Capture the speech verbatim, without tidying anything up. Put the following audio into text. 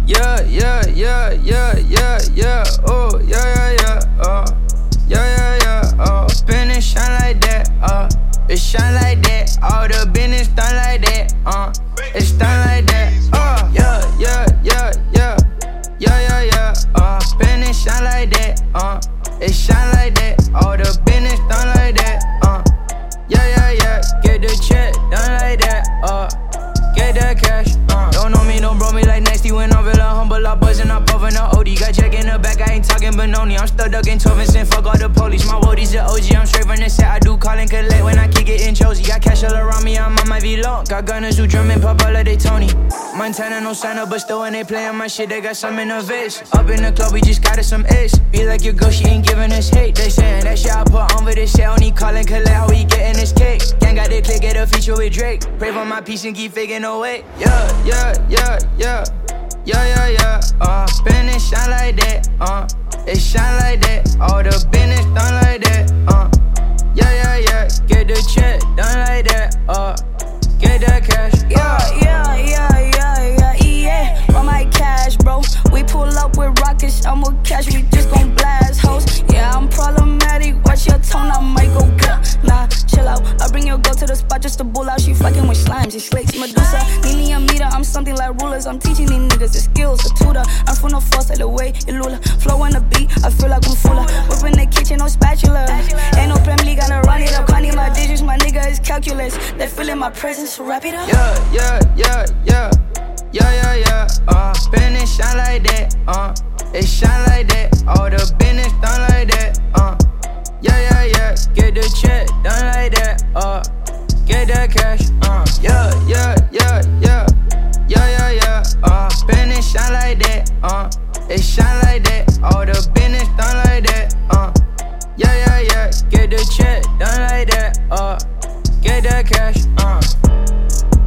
Yeah, yeah, yeah, yeah, yeah, yeah, oh, yeah, yeah, yeah, uh, yeah, yeah, yeah, uh, spin and shine like that, uh, it shine like that, all the business done like that, uh, it's done like that, uh, yeah, yeah, yeah, yeah, yeah, yeah, yeah, uh, spin and shine like that, uh, it shine like that, all the business done like that, uh, yeah, yeah, yeah, get the check done like that, uh, get that cash, uh, don't know me, don't bro me like nasty when I'm real humble, I buzzin', I puffin' the O D, got check in the back, I ain't talking Benoni, I'm stuck ducking twelve and cent, fuck all the police, my woodies a O G, I'm straight from the set, I do call and collect when I kick it in Josie, got cash all around me, I'm on my V-Long, got gunners who drumming, pop all of they Tony, Montana no sign up, but still when they playin' my shit, they got some innovation, up in the club, we just got us some ace, be like your girl, she ain't giving us hate, they sayin' that shit I put on for this shit, only call and collect, how we gettin' this cake, gang got the click, get a feature with Drake, pray for my peace and keep faking away, yeah, yeah, yeah, yeah, yeah, yeah, yeah, uh, spin and shine like that, uh, it shine like that, all the business done like that, uh, yeah, yeah, yeah, get the check done like that, uh, get that cash, uh. Yeah, yeah, yeah, yeah, yeah, yeah, run my cash, bro, we pull up with rockets, I'm with cash, we just gon' blast hoes, yeah, I'm problematic, watch your tone, I might go get, nah, chill out, I bring your girl to the spot just to bull out, she fucking with slimes, she slakes Medusa, need me a meter, I'm something like rulers, I'm teaching these niggas the skills, the tutor, I'm from the force, like the way you lula, flow on the beat, I feel like I'm fuller, whip in the kitchen, no spatula, ain't no Prem League, gotta run it up, Connie my digits, my nigga is calculus, they feeling my presence, so wrap it up. Yeah, yeah, yeah, yeah, yeah, yeah, yeah, uh, spin and shine like that, uh, it shine like that, all the business done like that, uh, yeah, yeah, yeah, get the check done like that, uh, get that cash, uh, yeah, yeah, yeah, yeah, yeah, yeah, yeah, uh, spin and shine like that, uh, it shine like that, all the business done like that, uh, yeah, yeah, yeah, get the check done like that, uh, get that cash, uh.